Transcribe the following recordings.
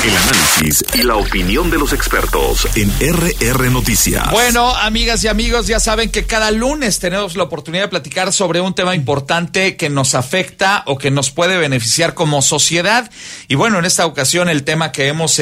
El análisis y la opinión de los expertos en RR Noticias. Bueno, amigas y amigos, ya saben que cada lunes tenemos la oportunidad de platicar sobre un tema importante que nos afecta o que nos puede beneficiar como sociedad. Y bueno, en esta ocasión el tema que hemos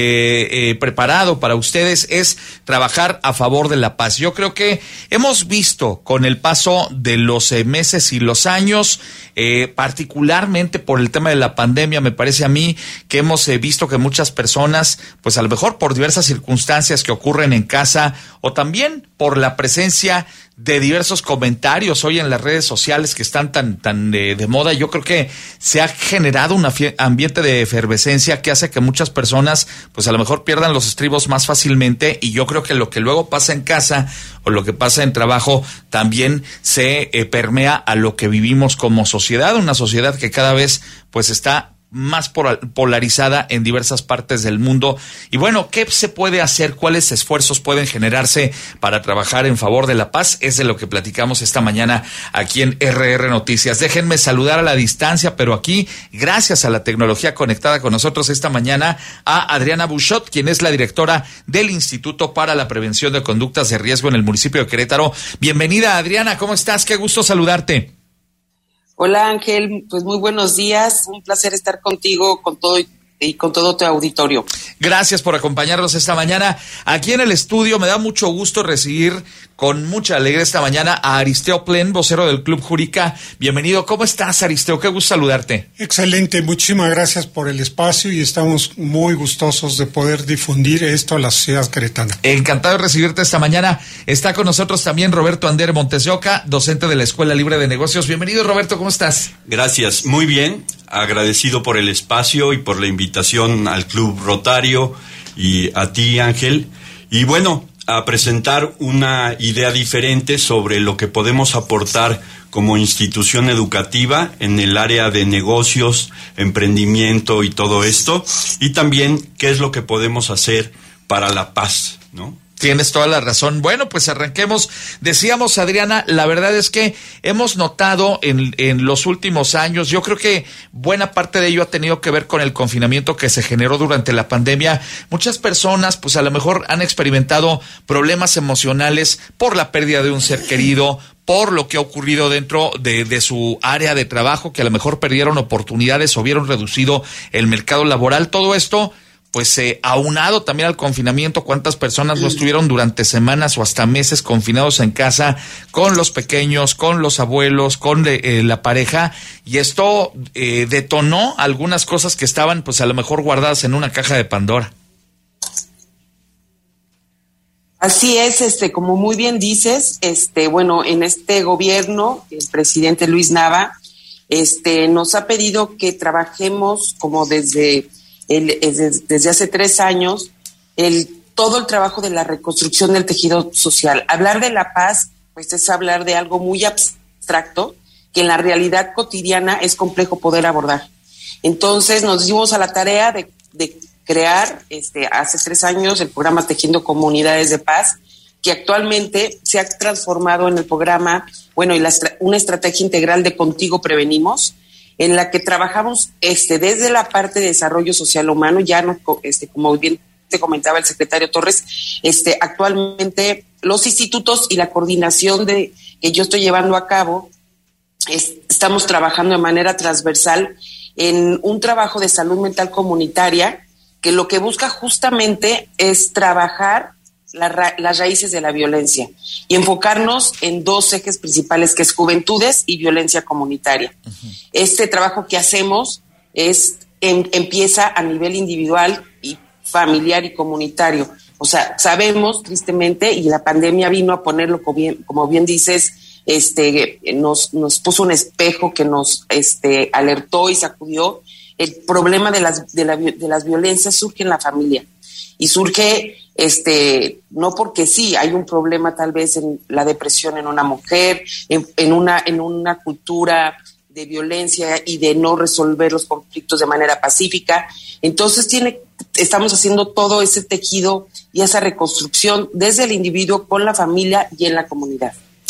preparado para ustedes es trabajar a favor de la paz. Yo creo que hemos visto con el paso de los meses y los años, particularmente por el tema de la pandemia, me parece a mí que hemos visto que muchas personas, pues a lo mejor por diversas circunstancias que ocurren en casa o también por la presencia de diversos comentarios hoy en las redes sociales que están tan de moda, yo creo que se ha generado un ambiente de efervescencia que hace que muchas personas pues a lo mejor pierdan los estribos más fácilmente, y yo creo que lo que luego pasa en casa o lo que pasa en trabajo también se permea a lo que vivimos como sociedad, una sociedad que cada vez pues está más polarizada en diversas partes del mundo. Y bueno, ¿qué se puede hacer? ¿Cuáles esfuerzos pueden generarse para trabajar en favor de la paz? Es de lo que platicamos esta mañana aquí en RR Noticias. Déjenme saludar a la distancia, pero aquí, gracias a la tecnología conectada con nosotros esta mañana, a Adriana Buchot, quien es la directora del Instituto para la Prevención de Conductas de Riesgo en el municipio de Querétaro. Bienvenida, Adriana, ¿cómo estás? Qué gusto saludarte. Hola Ángel, pues muy buenos días, un placer estar contigo, con todo tu auditorio. Gracias por acompañarnos esta mañana aquí en el estudio. Me da mucho gusto recibir con mucha alegría esta mañana a Aristeo Plen, vocero del Club Jurica. Bienvenido. ¿Cómo estás, Aristeo? Qué gusto saludarte. Excelente, muchísimas gracias por el espacio y estamos muy gustosos de poder difundir esto a la sociedad queretana. Encantado de recibirte esta mañana. Está con nosotros también Roberto Ander Montes de Oca, docente de la Escuela Libre de Negocios. Bienvenido, Roberto, ¿cómo estás? Gracias, muy bien. Agradecido por el espacio y por la invitación al Club Rotario y a ti, Ángel. Y bueno, a presentar una idea diferente sobre lo que podemos aportar como institución educativa en el área de negocios, emprendimiento y todo esto. Y también qué es lo que podemos hacer para la paz, ¿no? Tienes toda la razón. Bueno, pues arranquemos. Decíamos, Adriana, la verdad es que hemos notado en los últimos años, yo creo que buena parte de ello ha tenido que ver con el confinamiento que se generó durante la pandemia. Muchas personas, pues a lo mejor han experimentado problemas emocionales por la pérdida de un ser querido, por lo que ha ocurrido dentro de su área de trabajo, que a lo mejor perdieron oportunidades o vieron reducido el mercado laboral. Todo esto pues aunado también al confinamiento, cuántas personas no estuvieron durante semanas o hasta meses confinados en casa con los pequeños, con los abuelos, con la pareja, y esto detonó algunas cosas que estaban pues a lo mejor guardadas en una caja de Pandora. Así es, como muy bien dices, bueno, en este gobierno, el presidente Luis Nava, nos ha pedido que trabajemos como desde hace 3 años, todo el trabajo de la reconstrucción del tejido social. Hablar de la paz, pues es hablar de algo muy abstracto, que en la realidad cotidiana es complejo poder abordar. Entonces nos dimos a la tarea de crear, hace 3 años, el programa Tejiendo Comunidades de Paz, que actualmente se ha transformado en el programa, bueno, y una estrategia integral de Contigo Prevenimos, en la que trabajamos desde la parte de desarrollo social humano. Ya no, como bien te comentaba el secretario Torres, actualmente los institutos y la coordinación que yo estoy llevando a cabo, estamos trabajando de manera transversal en un trabajo de salud mental comunitaria, que lo que busca justamente es trabajar las raíces de la violencia y enfocarnos en 2 ejes principales, que es juventudes y violencia comunitaria. Uh-huh. Este trabajo que hacemos empieza a nivel individual y familiar y comunitario. O sea, sabemos tristemente, y la pandemia vino a ponerlo como bien dices, nos puso un espejo que nos alertó y sacudió. El problema de las violencias surge en la familia, y surge no porque sí, hay un problema tal vez en la depresión en una mujer, en una cultura de violencia y de no resolver los conflictos de manera pacífica. Entonces estamos haciendo todo ese tejido y esa reconstrucción desde el individuo, con la familia y en la comunidad.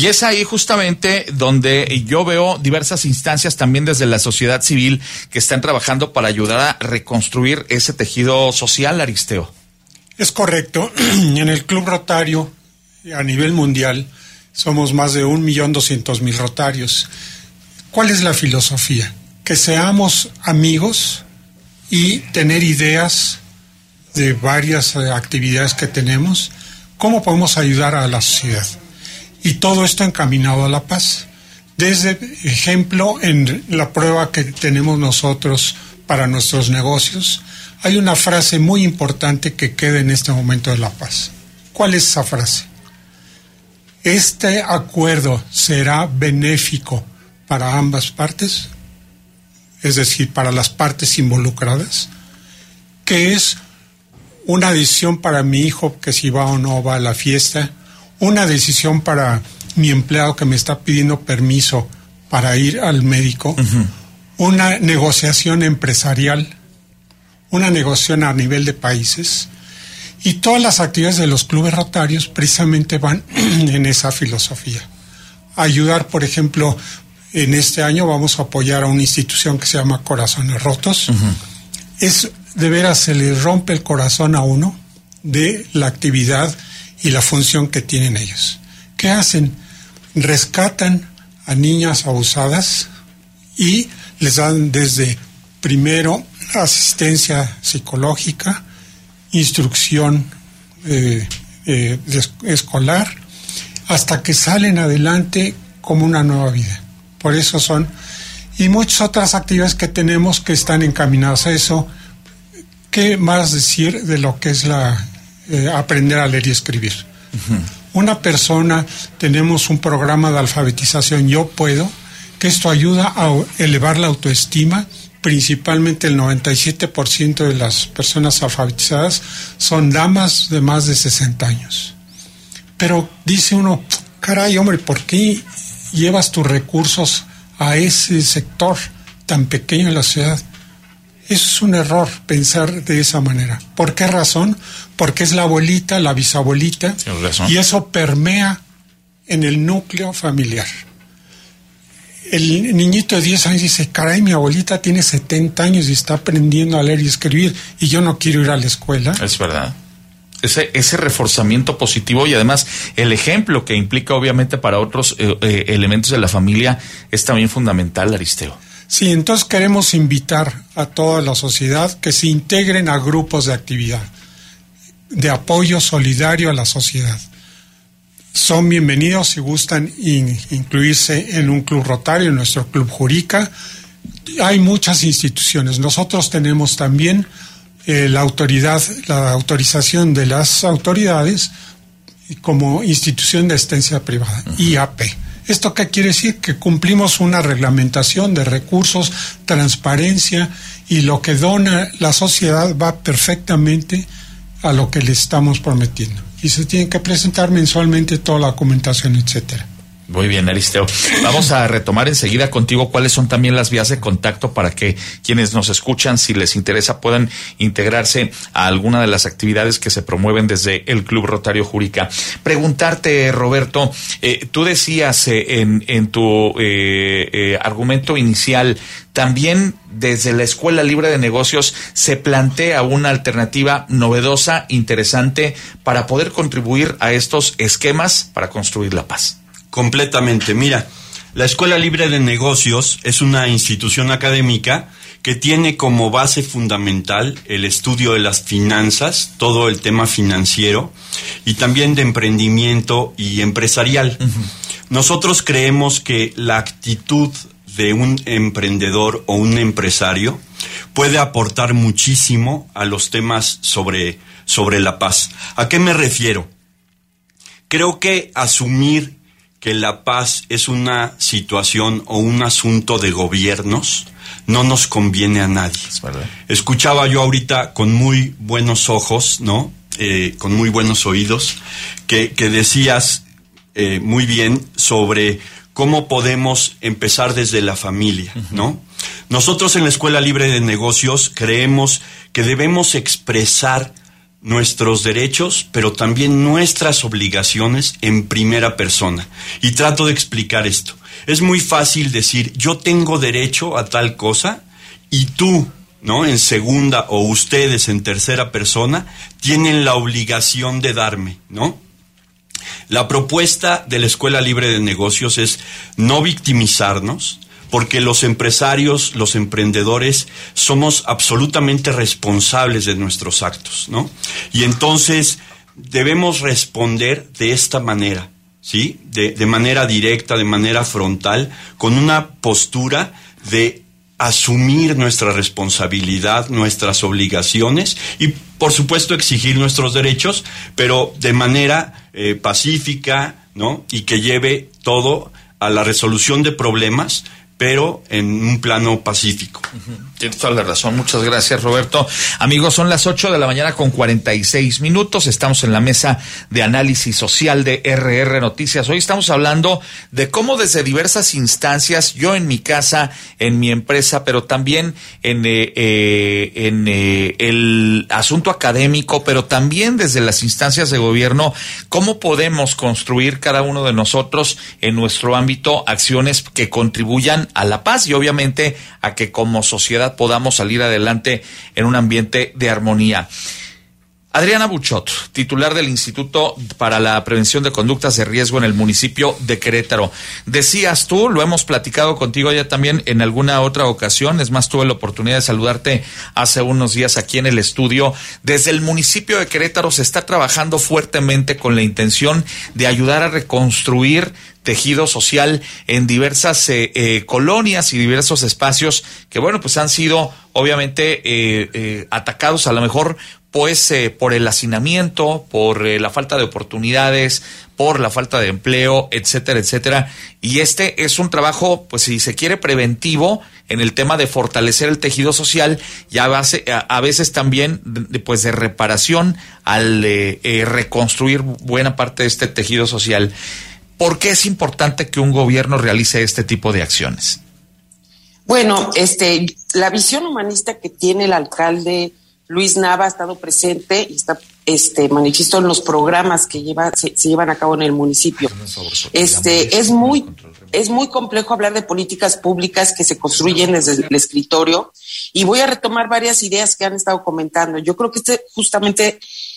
Y es ahí justamente donde yo veo diversas instancias también desde la sociedad civil que están trabajando para ayudar a reconstruir ese tejido social, Aristeo. Es correcto. En el Club Rotario, a nivel mundial, somos más de 1.200.000 rotarios. ¿Cuál es la filosofía? Que seamos amigos y tener ideas de varias actividades que tenemos, cómo podemos ayudar a la sociedad. Y todo esto encaminado a la paz. Desde ejemplo, en la prueba que tenemos nosotros para nuestros negocios, hay una frase muy importante que queda en este momento de la paz. ¿Cuál es esa frase? ¿Este acuerdo será benéfico para ambas partes? Es decir, para las partes involucradas. ¿Qué es una decisión para mi hijo que si va o no va a la fiesta? Una decisión para mi empleado que me está pidiendo permiso para ir al médico. Una negociación empresarial. Una negociación a nivel de países. Y todas las actividades de los clubes rotarios precisamente van en esa filosofía. Ayudar, por ejemplo, en este año vamos a apoyar a una institución que se llama Corazones Rotos. Es de veras, se le rompe el corazón a uno de la actividad y la función que tienen ellos. ¿Qué hacen? Rescatan a niñas abusadas y les dan desde primero asistencia psicológica, instrucción escolar, hasta que salen adelante como una nueva vida. Por eso son, y muchas otras actividades que tenemos que están encaminadas a eso. ¿Qué más decir de lo que es aprender a leer y escribir? Una persona, tenemos un programa de alfabetización Yo Puedo, que esto ayuda a elevar la autoestima. Principalmente el 97% de las personas alfabetizadas son damas de más de 60 años. Pero dice uno, caray, hombre, ¿por qué llevas tus recursos a ese sector tan pequeño de la sociedad? Eso es un error, pensar de esa manera. ¿Por qué razón? Porque es la abuelita, la bisabuelita, y eso permea en el núcleo familiar. El niñito de 10 años dice, caray, mi abuelita tiene 70 años y está aprendiendo a leer y escribir y yo no quiero ir a la escuela. Es verdad. Ese reforzamiento positivo y además el ejemplo que implica obviamente para otros elementos de la familia es también fundamental, Aristeo. Sí, entonces queremos invitar a toda la sociedad que se integren a grupos de actividad, de apoyo solidario a la sociedad. Son bienvenidos si gustan incluirse en un club rotario, en nuestro club Jurica. Hay muchas instituciones. Nosotros tenemos también la autorización de las autoridades como institución de asistencia privada, IAP. ¿Esto qué quiere decir? Que cumplimos una reglamentación de recursos, transparencia, y lo que dona la sociedad va perfectamente a lo que le estamos prometiendo. Y se tiene que presentar mensualmente toda la documentación, etcétera. Muy bien, Aristeo. Vamos a retomar enseguida contigo cuáles son también las vías de contacto para que quienes nos escuchan, si les interesa, puedan integrarse a alguna de las actividades que se promueven desde el Club Rotario Jurica. Preguntarte, Roberto, tú decías en tu argumento inicial, también desde la Escuela Libre de Negocios se plantea una alternativa novedosa, interesante, para poder contribuir a estos esquemas para construir la paz. Completamente. Mira, la Escuela Libre de Negocios es una institución académica que tiene como base fundamental el estudio de las finanzas, todo el tema financiero, y también de emprendimiento y empresarial. Nosotros creemos que la actitud de un emprendedor o un empresario puede aportar muchísimo a los temas sobre la paz. ¿A qué me refiero? Creo que asumir que la paz es una situación o un asunto de gobiernos no nos conviene a nadie. Es verdad. Escuchaba yo ahorita con muy buenos ojos, ¿no? Con muy buenos oídos, que decías muy bien sobre cómo podemos empezar desde la familia, ¿no? Nosotros en la Escuela Libre de Negocios creemos que debemos expresar nuestros derechos, pero también nuestras obligaciones en primera persona. Y trato de explicar esto. Es muy fácil decir, yo tengo derecho a tal cosa, y tú, ¿no?, en segunda, o ustedes en tercera persona, tienen la obligación de darme, ¿no? La propuesta de la Escuela Libre de Negocios es no victimizarnos, porque los empresarios, los emprendedores, somos absolutamente responsables de nuestros actos, ¿no? Y entonces debemos responder de esta manera, ¿sí? De manera directa, de manera frontal, con una postura de asumir nuestra responsabilidad, nuestras obligaciones y, por supuesto, exigir nuestros derechos, pero de manera pacífica, ¿no? Y que lleve todo a la resolución de problemas, pero en un plano pacífico. Tienes toda la razón. Muchas gracias, Roberto. Amigos, son las 8:46 a.m. Estamos en la mesa de análisis social de RR Noticias. Hoy estamos hablando de cómo desde diversas instancias, yo en mi casa, en mi empresa, pero también en el asunto académico, pero también desde las instancias de gobierno, cómo podemos construir cada uno de nosotros en nuestro ámbito acciones que contribuyan a la paz y obviamente a que como sociedad podamos salir adelante en un ambiente de armonía. Adriana Buchot, titular del Instituto para la Prevención de Conductas de Riesgo en el municipio de Querétaro. Decías tú, lo hemos platicado contigo ya también en alguna otra ocasión, es más, tuve la oportunidad de saludarte hace unos días aquí en el estudio. Desde el municipio de Querétaro se está trabajando fuertemente con la intención de ayudar a reconstruir tejido social en diversas colonias y diversos espacios que, bueno, pues han sido obviamente atacados a lo mejor pues por el hacinamiento, por la falta de oportunidades, por la falta de empleo, etcétera, etcétera. Y este es un trabajo, pues si se quiere, preventivo en el tema de fortalecer el tejido social y a veces también pues de reparación al reconstruir buena parte de este tejido social. ¿Por qué es importante que un gobierno realice este tipo de acciones? Bueno, la visión humanista que tiene el alcalde Luis Nava ha estado presente y está manifiesto en los programas que se llevan a cabo en el municipio. Es muy complejo hablar de políticas públicas que se construyen desde el escritorio y voy a retomar varias ideas que han estado comentando. Yo creo que justamente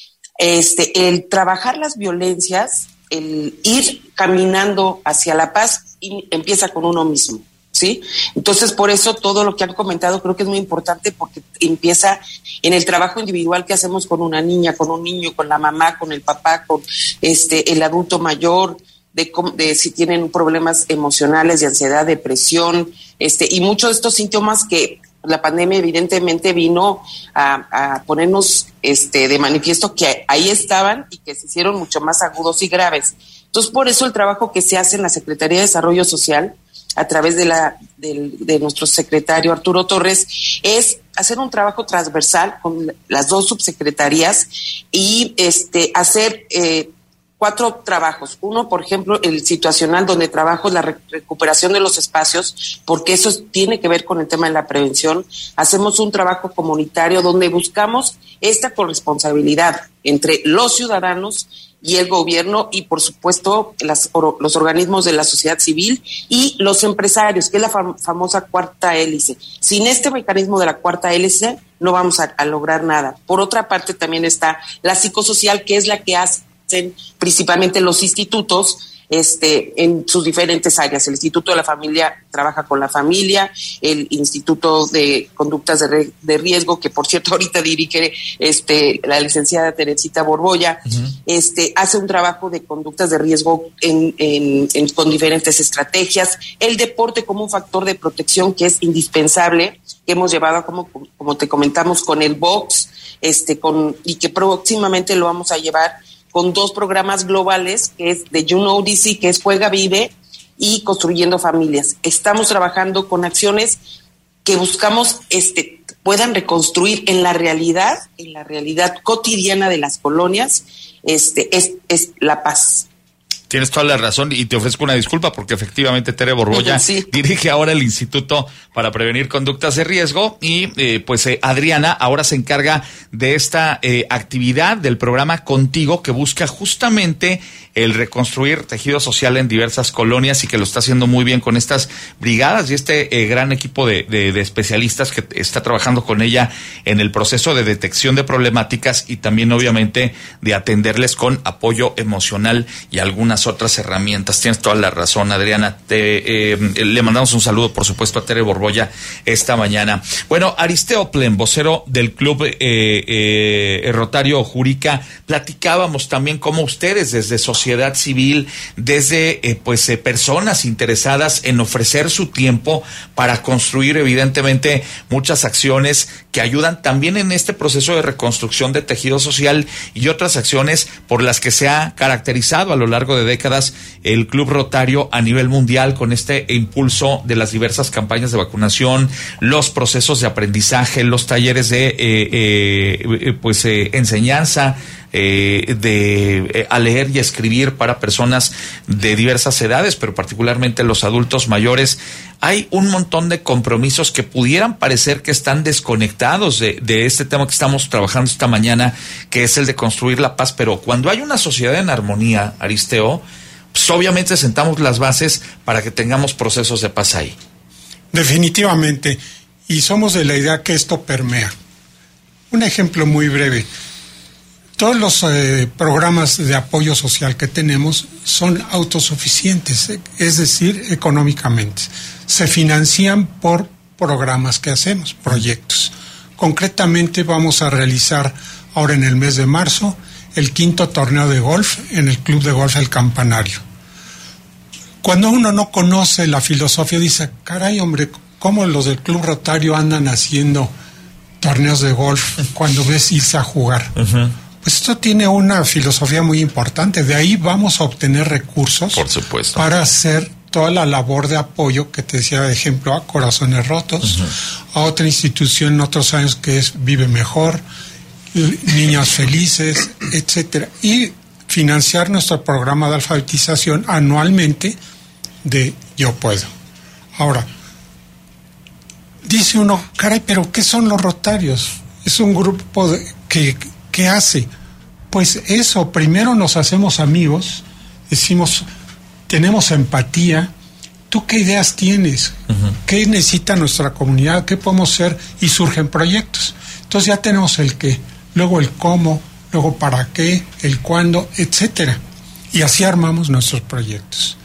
el trabajar las violencias, el ir caminando hacia la paz empieza con uno mismo, ¿sí? Entonces, por eso todo lo que han comentado creo que es muy importante porque empieza en el trabajo individual que hacemos con una niña, con un niño, con la mamá, con el papá, con el adulto mayor, de si tienen problemas emocionales, de ansiedad, depresión, y muchos de estos síntomas que la pandemia evidentemente vino a ponernos de manifiesto que ahí estaban y que se hicieron mucho más agudos y graves. Entonces, por eso el trabajo que se hace en la Secretaría de Desarrollo Social, a través de nuestro secretario Arturo Torres, es hacer un trabajo transversal con las dos subsecretarías y hacer 4 trabajos. Uno, por ejemplo, el situacional, donde trabajo la recuperación de los espacios, porque eso tiene que ver con el tema de la prevención. Hacemos un trabajo comunitario donde buscamos esta corresponsabilidad entre los ciudadanos y el gobierno y, por supuesto, los organismos de la sociedad civil y los empresarios, que es la famosa cuarta hélice. Sin este mecanismo de la cuarta hélice no vamos a lograr nada. Por otra parte, también está la psicosocial, que es la que hacen principalmente los institutos en sus diferentes áreas. El Instituto de la Familia trabaja con la familia, el Instituto de Conductas de Riesgo, que por cierto ahorita dirige la licenciada Teresita Borbolla, hace un trabajo de conductas de riesgo con diferentes estrategias. El deporte como un factor de protección que es indispensable, que hemos llevado como te comentamos con el box, y que próximamente lo vamos a llevar con 2 programas globales, que es de You Know DC, que es Juega, Vive, y Construyendo Familias. Estamos trabajando con acciones que buscamos puedan reconstruir en la realidad cotidiana de las colonias, es la paz. Tienes toda la razón y te ofrezco una disculpa porque efectivamente Tere Borbolla dirige ahora el Instituto para Prevenir Conductas de Riesgo y Adriana ahora se encarga de esta actividad del programa Contigo, que busca justamente el reconstruir tejido social en diversas colonias y que lo está haciendo muy bien con estas brigadas y este gran equipo de especialistas que está trabajando con ella en el proceso de detección de problemáticas y también obviamente de atenderles con apoyo emocional y algunas otras herramientas. Tienes toda la razón, Adriana. Le mandamos un saludo, por supuesto, a Tere Borbolla esta mañana. Bueno, Aristeo Plen, vocero del Club Rotario Jurica, platicábamos también cómo ustedes desde sociedad civil, desde personas interesadas en ofrecer su tiempo para construir evidentemente muchas acciones que ayudan también en este proceso de reconstrucción de tejido social y otras acciones por las que se ha caracterizado a lo largo de décadas el Club Rotario a nivel mundial, con este impulso de las diversas campañas de vacunación, los procesos de aprendizaje, los talleres de enseñanza a leer y escribir para personas de diversas edades, pero particularmente los adultos mayores. Hay un montón de compromisos que pudieran parecer que están desconectados de este tema que estamos trabajando esta mañana, que es el de construir la paz, pero cuando hay una sociedad en armonía, Aristeo, pues obviamente sentamos las bases para que tengamos procesos de paz ahí. Definitivamente, y somos de la idea que esto permea. Un ejemplo muy breve. Todos los programas de apoyo social que tenemos son autosuficientes, es decir, económicamente. Se financian por programas que hacemos, proyectos. Concretamente vamos a realizar ahora en el mes de marzo el 5º torneo de golf en el Club de Golf El Campanario. Cuando uno no conoce la filosofía dice, caray hombre, ¿cómo los del Club Rotario andan haciendo torneos de golf cuando ves irse a jugar? Uh-huh. Pues esto tiene una filosofía muy importante. De ahí vamos a obtener recursos, por supuesto, para hacer toda la labor de apoyo que te decía, de ejemplo, a Corazones Rotos, uh-huh, a otra institución en otros años que es Vive Mejor, Niños Felices, etcétera, y financiar nuestro programa de alfabetización anualmente de Yo Puedo. Ahora, dice uno, caray, pero ¿qué son los Rotarios? Es un grupo ¿qué hace? Pues eso, primero nos hacemos amigos, decimos, tenemos empatía, ¿tú qué ideas tienes? Uh-huh. ¿Qué necesita nuestra comunidad? ¿Qué podemos hacer? Y surgen proyectos. Entonces ya tenemos el qué, luego el cómo, luego para qué, el cuándo, etcétera. Y así armamos nuestros proyectos.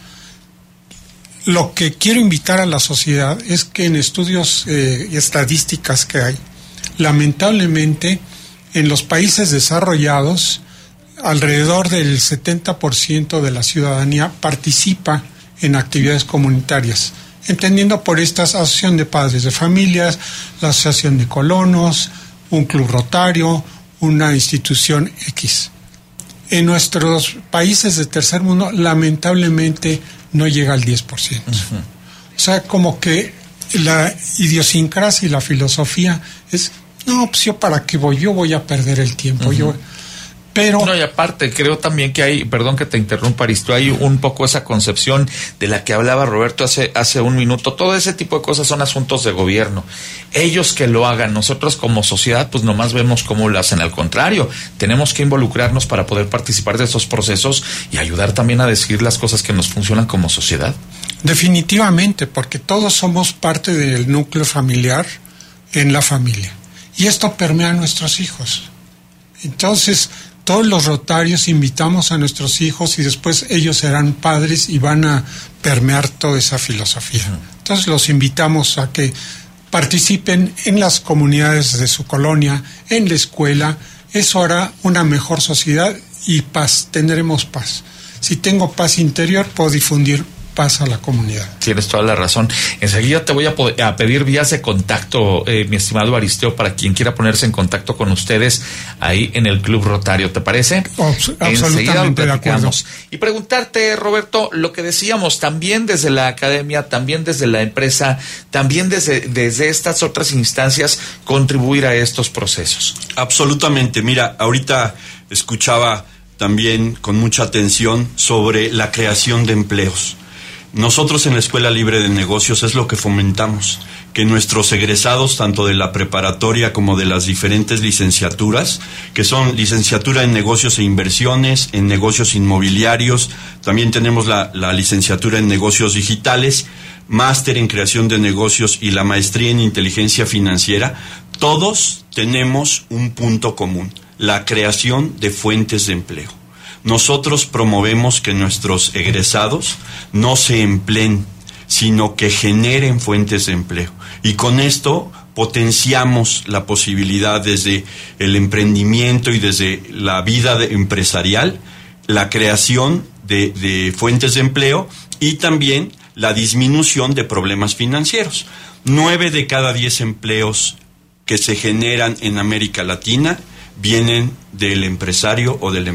Lo que quiero invitar a la sociedad es que en estudios y estadísticas que hay, lamentablemente, en los países desarrollados, alrededor del 70% de la ciudadanía participa en actividades comunitarias, entendiendo por estas asociación de padres de familias, la asociación de colonos, un club rotario, una institución X. En nuestros países de tercer mundo, lamentablemente, no llega al 10%. Uh-huh. O sea, como que la idiosincrasia y la filosofía es, no, pues yo para qué voy, yo voy a perder el tiempo, uh-huh, pero... No, y aparte, creo también que hay, perdón que te interrumpa, Aristo, hay un poco esa concepción de la que hablaba Roberto hace un minuto. Todo ese tipo de cosas son asuntos de gobierno. Ellos que lo hagan, nosotros como sociedad, pues nomás vemos cómo lo hacen. Al contrario, tenemos que involucrarnos para poder participar de estos procesos y ayudar también a decidir las cosas que nos funcionan como sociedad. Definitivamente, porque todos somos parte del núcleo familiar en la familia. Y esto permea a nuestros hijos. Entonces, todos los rotarios invitamos a nuestros hijos y después ellos serán padres y van a permear toda esa filosofía. Entonces, los invitamos a que participen en las comunidades de su colonia, en la escuela. Eso hará una mejor sociedad y paz. Tendremos paz. Si tengo paz interior, puedo difundir paz a la comunidad. Tienes toda la razón. Enseguida te voy a pedir vías de contacto, mi estimado Aristeo, para quien quiera ponerse en contacto con ustedes ahí en el Club Rotario, ¿te parece? Absolutamente de acuerdo. Y preguntarte, Roberto, lo que decíamos, también desde la academia, también desde la empresa, también desde estas otras instancias, contribuir a estos procesos. Absolutamente. Mira, ahorita escuchaba también con mucha atención sobre la creación de empleos. Nosotros en la Escuela Libre de Negocios es lo que fomentamos, que nuestros egresados, tanto de la preparatoria como de las diferentes licenciaturas, que son licenciatura en negocios e inversiones, en negocios inmobiliarios, también tenemos la licenciatura en negocios digitales, máster en creación de negocios y la maestría en inteligencia financiera, todos tenemos un punto común: la creación de fuentes de empleo. Nosotros promovemos que nuestros egresados no se empleen, sino que generen fuentes de empleo. Y con esto potenciamos la posibilidad desde el emprendimiento y desde la vida empresarial, la creación de fuentes de empleo y también la disminución de problemas financieros. 9 de cada 10 empleos que se generan en América Latina vienen del empresario o del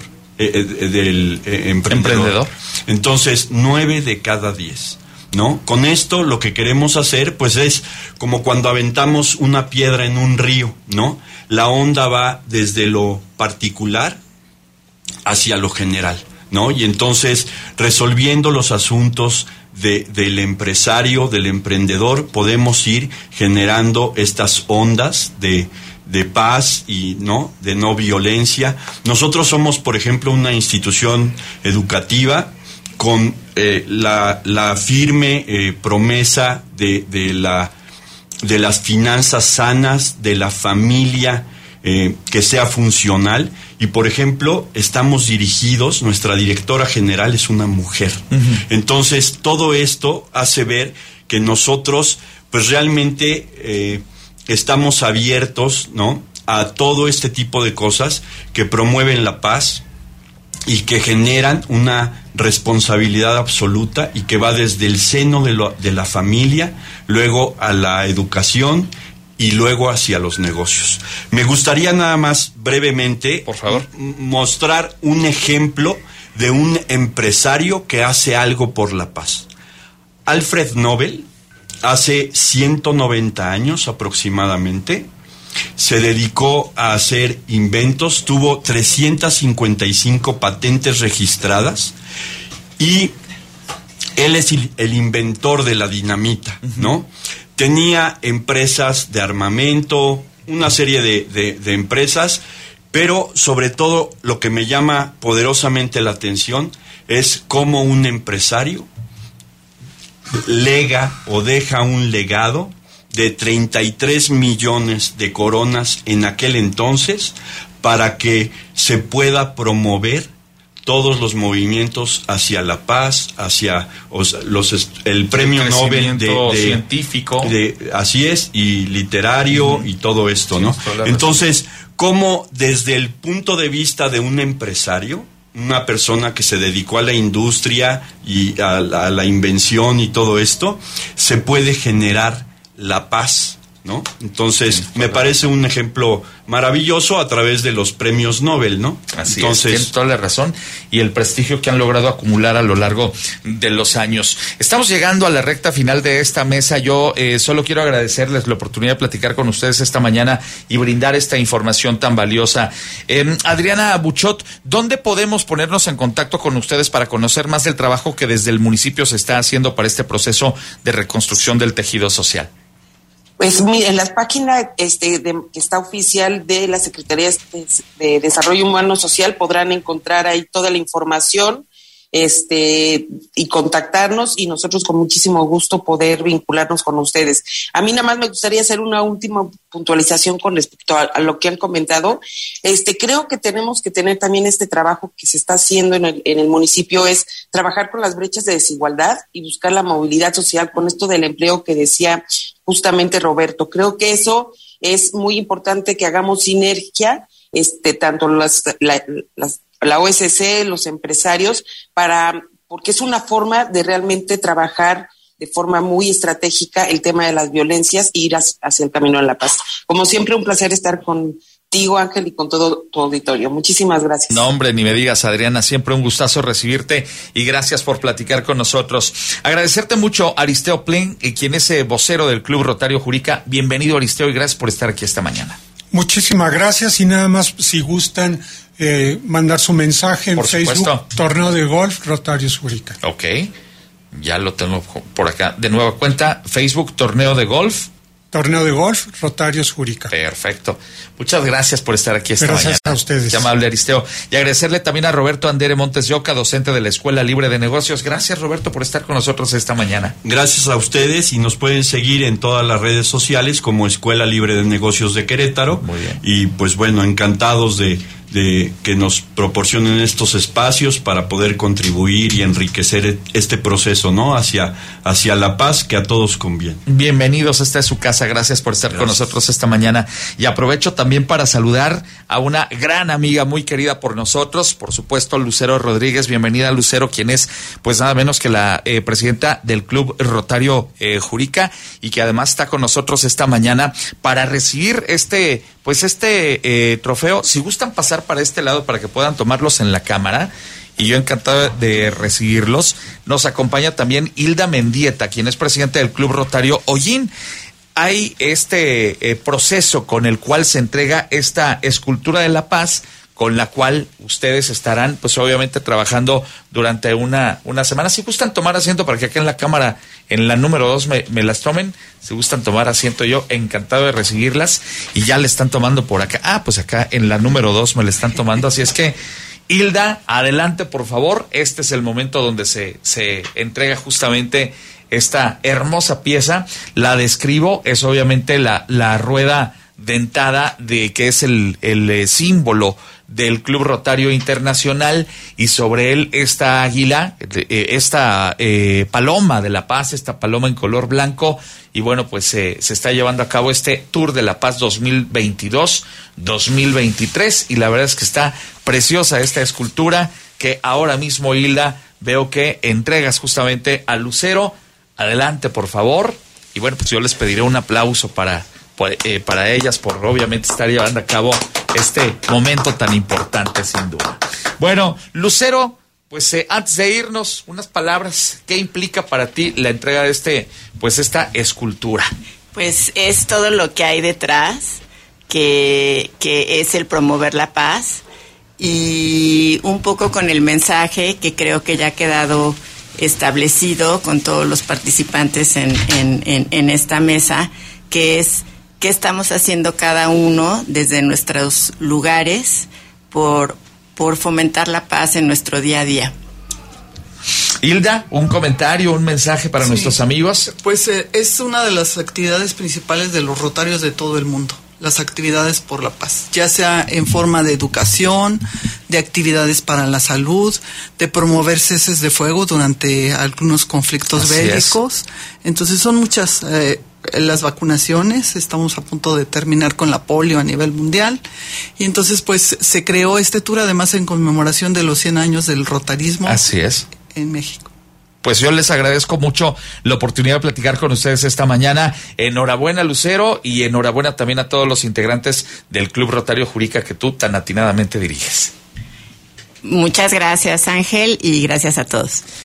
del emprendedor. Entonces, 9 de cada 10, ¿no? Con esto lo que queremos hacer, pues, es como cuando aventamos una piedra en un río, ¿no? La onda va desde lo particular hacia lo general, ¿no? Y entonces, resolviendo los asuntos del empresario, del emprendedor, podemos ir generando estas ondas de paz y de no violencia. Nosotros somos, por ejemplo, una institución educativa con la firme promesa de las finanzas sanas, de la familia que sea funcional. Y, por ejemplo, estamos dirigidos, nuestra directora general es una mujer. Uh-huh. Entonces, todo esto hace ver que nosotros, pues, realmente estamos abiertos, ¿no?, a todo este tipo de cosas que promueven la paz y que generan una responsabilidad absoluta y que va desde el seno de la familia, luego a la educación y luego hacia los negocios. Me gustaría nada más brevemente, por favor, mostrar un ejemplo de un empresario que hace algo por la paz. Alfred Nobel, hace 190 años aproximadamente, se dedicó a hacer inventos, tuvo 355 patentes registradas y él es el inventor de la dinamita, ¿no? Tenía empresas de armamento, una serie de empresas, pero sobre todo lo que me llama poderosamente la atención es cómo un empresario lega o deja un legado de 33 millones de coronas en aquel entonces para que se pueda promover todos los movimientos hacia la paz, hacia el premio Nobel científico, así es, y literario, y todo esto, ¿no? Entonces, cómo desde el punto de vista de un empresario, una persona que se dedicó a la industria y a la invención y todo esto, se puede generar la paz, ¿no? Entonces, me parece un ejemplo maravilloso a través de los premios Nobel, ¿no? Así es, tienes toda la razón, y el prestigio que han logrado acumular a lo largo de los años. Estamos llegando a la recta final de esta mesa. Yo solo quiero agradecerles la oportunidad de platicar con ustedes esta mañana y brindar esta información tan valiosa. Adriana Buchot, ¿dónde podemos ponernos en contacto con ustedes para conocer más del trabajo que desde el municipio se está haciendo para este proceso de reconstrucción del tejido social? Pues en la página que está oficial de la Secretaría de Desarrollo Humano Social podrán encontrar ahí toda la información y contactarnos, y nosotros con muchísimo gusto poder vincularnos con ustedes. A mí nada más me gustaría hacer una última puntualización con respecto a lo que han comentado. Creo que tenemos que tener también este trabajo que se está haciendo en el municipio, es trabajar con las brechas de desigualdad y buscar la movilidad social con esto del empleo que decía justamente Roberto. Creo que eso es muy importante, que hagamos sinergia, tanto la OSC, los empresarios, porque es una forma de realmente trabajar de forma muy estratégica el tema de las violencias e ir hacia el camino de la paz. Como siempre, un placer estar contigo, Ángel, y con todo tu auditorio. Muchísimas gracias. No, hombre, ni me digas, Adriana, siempre un gustazo recibirte y gracias por platicar con nosotros. Agradecerte mucho, Aristeo Plain, quien es vocero del Club Rotario Juríca. Bienvenido, Aristeo, y gracias por estar aquí esta mañana. Muchísimas gracias, y nada más, si gustan, mandar su mensaje en Por Facebook, supuesto. Torneo de Golf Rotarios Juríca. Ok, ya lo tengo por acá. De nueva cuenta, Facebook, Torneo de Golf. Torneo de Golf Rotarios Juríca. Perfecto. Muchas gracias por estar aquí esta Gracias mañana. a ustedes. Qué amable, Aristeo. Y agradecerle también a Roberto Andere Montes de Oca, docente de la Escuela Libre de Negocios. Gracias, Roberto, por estar con nosotros esta mañana. Gracias a ustedes y nos pueden seguir en todas las redes sociales como Escuela Libre de Negocios de Querétaro. Muy bien. Y pues bueno, encantados de que nos proporcionen estos espacios para poder contribuir y enriquecer este proceso, ¿no? Hacia la paz que a todos conviene. Bienvenidos, esta es su casa, gracias por estar con nosotros esta mañana. Y aprovecho también para saludar a una gran amiga muy querida por nosotros, por supuesto, Lucero Rodríguez. Bienvenida, Lucero, quien es pues nada menos que la presidenta del Club Rotario Juríca y que además está con nosotros esta mañana para recibir este trofeo. Si gustan pasar para este lado para que puedan tomarlos en la cámara, y yo encantado de recibirlos. Nos acompaña también Hilda Mendieta, quien es presidenta del Club Rotario Hollín. Hay este proceso con el cual se entrega esta escultura de la paz, con la cual ustedes estarán, pues obviamente, trabajando durante una semana. Si gustan tomar asiento para que acá en la cámara, en la número 2, me las tomen. Si gustan tomar asiento, yo encantado de recibirlas. Y ya le están tomando por acá. Pues acá en la número 2 me la están tomando. Así es que, Hilda, adelante, por favor. Este es el momento donde se entrega justamente esta hermosa pieza. La describo, es obviamente la rueda dentada de que es el símbolo del Club Rotario Internacional, y sobre él esta águila, esta paloma de la paz, esta paloma en color blanco. Y bueno, pues se está llevando a cabo este Tour de la Paz 2022-2023, y la verdad es que está preciosa esta escultura que ahora mismo, Hilda, veo que entregas justamente a Lucero. Adelante, por favor. Y bueno, pues yo les pediré un aplauso para ellas por obviamente estar llevando a cabo este momento tan importante, sin duda. Bueno, Lucero, pues antes de irnos, unas palabras. ¿Qué implica para ti la entrega de esta escultura? Pues es todo lo que hay detrás, que es el promover la paz, y un poco con el mensaje que creo que ya ha quedado establecido con todos los participantes en esta mesa, que es qué estamos haciendo cada uno desde nuestros lugares por fomentar la paz en nuestro día a día. Hilda, un comentario, un mensaje para nuestros amigos. Pues es una de las actividades principales de los rotarios de todo el mundo, las actividades por la paz, ya sea en forma de educación, de actividades para la salud, de promover ceses de fuego durante algunos conflictos bélicos. Entonces son muchas. Las vacunaciones, estamos a punto de terminar con la polio a nivel mundial, y entonces pues se creó este tour además en conmemoración de los 100 años del rotarismo. Así es. En México. Pues yo les agradezco mucho la oportunidad de platicar con ustedes esta mañana. Enhorabuena, Lucero, y enhorabuena también a todos los integrantes del Club Rotario Juríca que tú tan atinadamente diriges. Muchas gracias, Ángel, y gracias a todos.